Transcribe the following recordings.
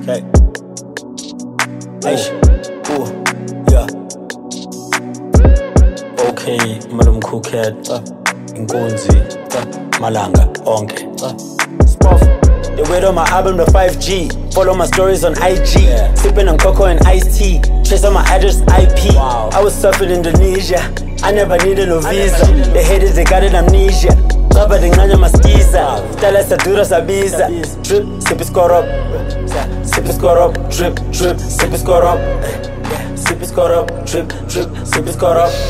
Okay. Eish. Ooh. Yeah. Okay, Madam Cookhead. Inkunzi. Malanga. Onke. Spoff. They wait on my album, the 5G. Follow my stories on IG. Sipping on cocoa and iced tea. Trace on my address, IP. I was surfing Indonesia. I never needed no visa. They hated, they got it amnesia. Baba dinganya maskiza. Tala sadura sabiza. Drip, sip is caught up. Sip is caught up. Drip, drip, sip is caught up. Sip is caught up. Drip, drip, sip is caught up.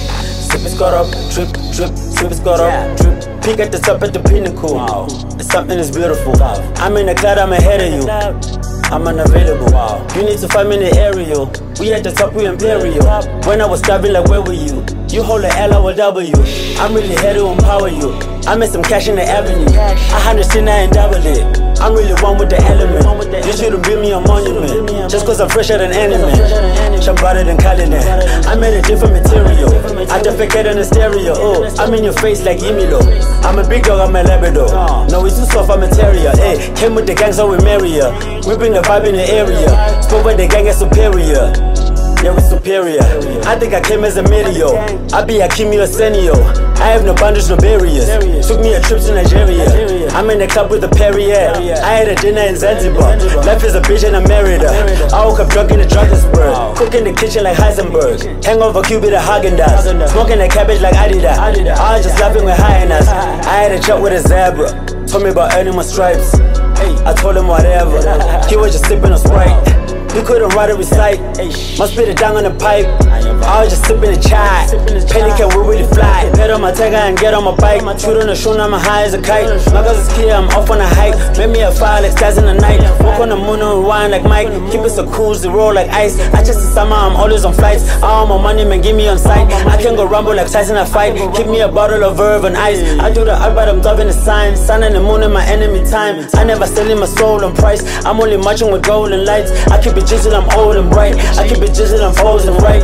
Sip is caught up. Drip, drip, sip is caught up. Drip. Peek at the top at the pinnacle. Wow. It's something that's beautiful. Wow. I'm in the cloud, I'm ahead of you. I'm unavailable. Wow. You need to find me in the area. We at the top, we imperial. When I was starving, like where were you? You hold the L, I will W. I'm really here to empower you. I made some cash in the avenue. I understand I ain't double it. I'm really one with the element. You shouldn't build me a monument just cause I'm fresher than anime. Shambada than Kalina. I made a different material. I defecate in the stereo. Oh, I'm in your face like Emilo. I'm a big dog, I'm a Labrador. No, we too soft, I'm a terrier. Hey, came with the gang, so we marry her. We bring the vibe in the area. Spoke with the gang is superior. Yeah, we superior. I think I came as a meteor. I be Hakimi or Senio. I have no boundaries, no barriers. Took me a trip to Nigeria. I'm in the club with a Perrier. I had a dinner in Zanzibar. Life is a bitch and I married her. I woke up drunk in the Drakensberg. Cook in the kitchen like Heisenberg. Hangover Cupid at Häagen-Dazs. Smoking the cabbage like Adidas. I was just laughing with hyenas. I had a chat with a zebra. Told me about earning my stripes. I told him whatever. He was just sipping a Sprite. He couldn't write or recite. Must spit it down on the pipe. I was just sipping a chai. Pelican will really fly. Get on my tiger and get on my bike. Shoot on the shoe, now I'm high as a kite. My girl's a skier, I'm off on a hike. Made me a fire like stars in the night. Walk on the moon and rewind like Mike. Keep it so cool, zero like ice. I just the summer, I'm always on flights. I want my money, man, give me on sight. I can go rumble like Tyson in a fight. Keep me a bottle of Verve and ice. I do the art, but I'm driving the sign. Sun and the moon in my enemy time. I never selling my soul on price. I'm only marching with golden lights. I keep it jizzle, I'm old and bright. I keep it jizzle, I'm old and right.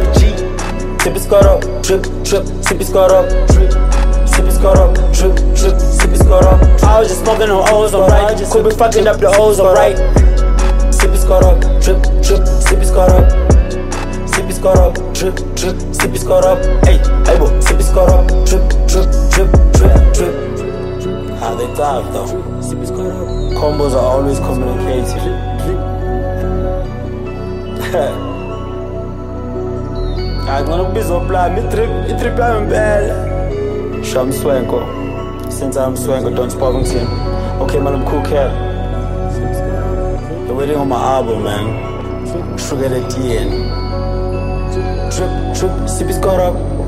Sip is caught up, drip, drip, sip is caught up, drip. Sip is caught up, drip, drip, sip is caught up. I was just smoking on O's, alright. Could be fucking up the O's, alright. Sip is caught up, drip, drip, sip is caught up. Sip is caught up, drip, drip, sip is caught up. Hey, hey, bo, sip is caught up, drip, drip, drip, drip, drip. How they dive though. Sip is caught up. Combos are always communicating. I'm gonna be so blind, me trip I'm bad. Sham Swanko. Since I'm Swanko, don't spot him. Okay, man, I'm Cookhead. They're waiting on my album, man. Sugar the tea in. Trip, sip is caught up.